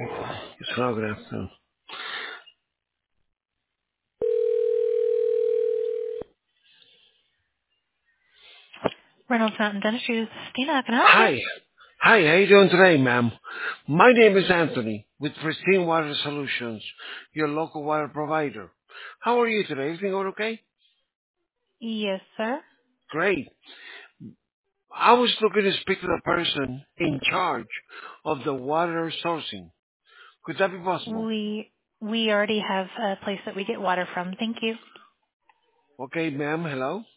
Hello, good afternoon. Reynolds Mountain Dentistry. This is Christina. Can I help you? Hi. Hi, how you doing today, ma'am? My name is Anthony with Pristine Water Solutions, your local water provider. How are you today? Everything going okay? Yes, sir. Great. I was looking to speak to the person in charge of the water sourcing. Could that be possible? We already have a place that we get water from. Thank you. Okay, ma'am, hello?